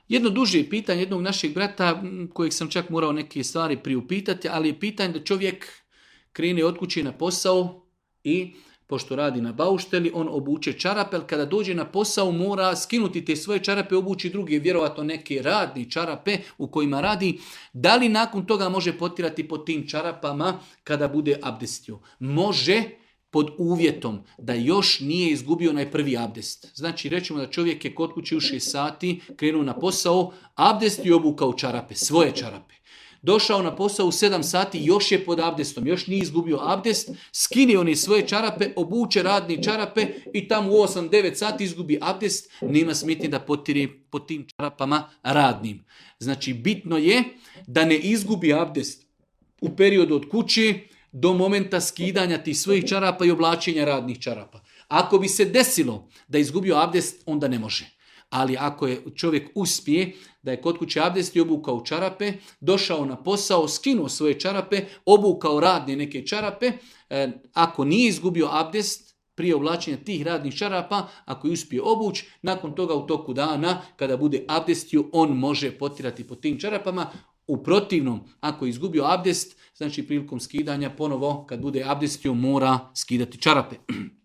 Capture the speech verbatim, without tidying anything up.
Jedno duže pitanje jednog našeg brata, kojeg sam čak morao neke stvari priupitati, ali je pitanje da čovjek krene od kuće na posao i pošto radi na baušteli, on obuče čarape, ali kada dođe na posao mora skinuti te svoje čarape, obući druge, vjerovatno neke radne čarape u kojima radi. Da li nakon toga može potirati po tim čarapama kada bude abdestio? Može, pod uvjetom da još nije izgubio onaj prvi abdest. Znači, rećemo da čovjek je kod kuće u šest sati, krenuo na posao, abdest i obukao čarape, svoje čarape. Došao na posao u sedam sati, još je pod abdestom, još nije izgubio abdest, skine one svoje čarape, obuče radne čarape i tamo u osam devet sati izgubi abdest, nema smetnje da potire po tim čarapama radnim. Znači, bitno je da ne izgubi abdest u periodu od kuće do momenta skidanja tih svojih čarapa i oblačenja radnih čarapa. Ako bi se desilo da je izgubio abdest, onda ne može. Ali ako je čovjek uspije da je kod kuće abdest i obukao čarape, došao na posao, skinuo svoje čarape, obukao radne neke čarape, eh, ako nije izgubio abdest prije oblačenja tih radnih čarapa, ako je uspije obući, nakon toga u toku dana, kada bude abdestio, on može potirati po tim čarapama. U protivnom, ako je izgubio abdest, znači prilikom skidanja ponovo, kad bude abdestio, mora skidati čarape.